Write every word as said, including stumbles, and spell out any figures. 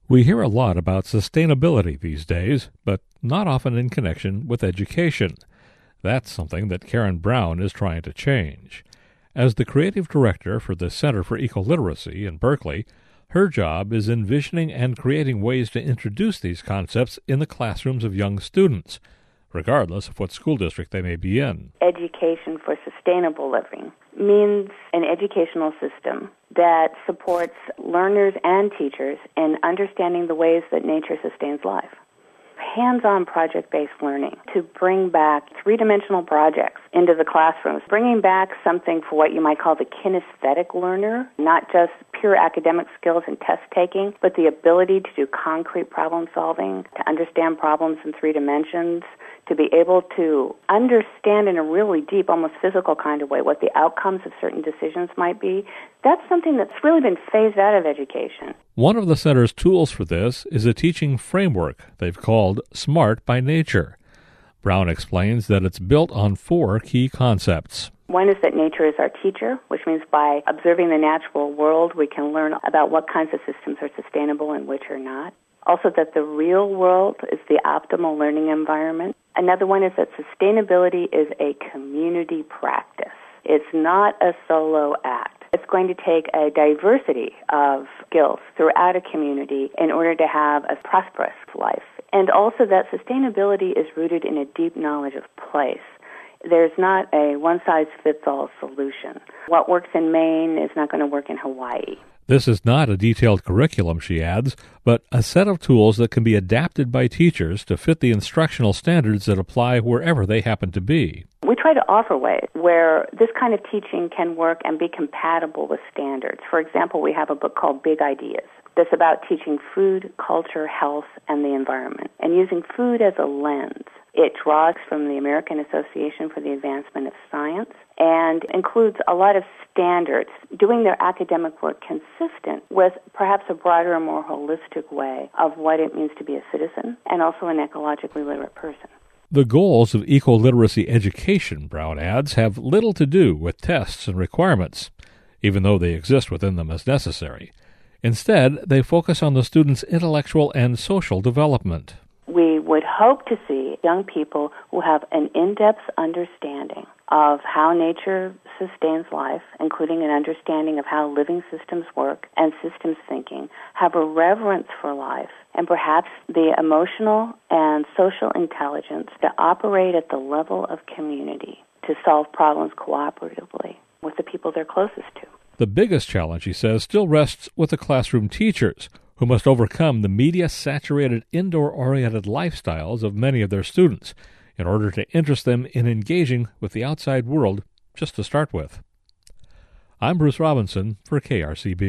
We hear a lot about sustainability these days, but not often in connection with education. That's something that Karen Brown is trying to change. As the creative director for the Center for Ecoliteracy in Berkeley, her job is envisioning and creating ways to introduce these concepts in the classrooms of young students, regardless of what school district they may be in. Education for sustainable living means an educational system that supports learners and teachers in understanding the ways that nature sustains life. Hands-on project-based learning to bring back three-dimensional projects into the classrooms, bringing back something for what you might call the kinesthetic learner, not just pure academic skills and test-taking, but the ability to do concrete problem-solving, to understand problems in three dimensions, to be able to understand in a really deep, almost physical kind of way what the outcomes of certain decisions might be. That's something that's really been phased out of education. One of the center's tools for this is a teaching framework they've called Smart by Nature. Brown explains that it's built on four key concepts. One is that nature is our teacher, which means by observing the natural world, we can learn about what kinds of systems are sustainable and which are not. Also, that the real world is the optimal learning environment. Another one is that sustainability is a community practice. It's not a solo act. It's going to take a diversity of skills throughout a community in order to have a prosperous life. And also that sustainability is rooted in a deep knowledge of place. There's not a one-size-fits-all solution. What works in Maine is not going to work in Hawaii. This is not a detailed curriculum, she adds, but a set of tools that can be adapted by teachers to fit the instructional standards that apply wherever they happen to be. We try to offer ways where this kind of teaching can work and be compatible with standards. For example, we have a book called Big Ideas that's about teaching food, culture, health, and the environment, and using food as a lens. It draws from the American Association for the Advancement of Science and includes a lot of standards, doing their academic work consistent with perhaps a broader and more holistic way of what it means to be a citizen and also an ecologically literate person. The goals of eco-literacy education, Brown adds, have little to do with tests and requirements, even though they exist within them as necessary. Instead, they focus on the student's intellectual and social development. We would hope to see young people who have an in-depth understanding of how nature sustains life, including an understanding of how living systems work and systems thinking, have a reverence for life, and perhaps the emotional and social intelligence to operate at the level of community to solve problems cooperatively with the people they're closest to. The biggest challenge, he says, still rests with the classroom teachers, who must overcome the media-saturated, indoor-oriented lifestyles of many of their students in order to interest them in engaging with the outside world just to start with. I'm Bruce Robinson for K R C B.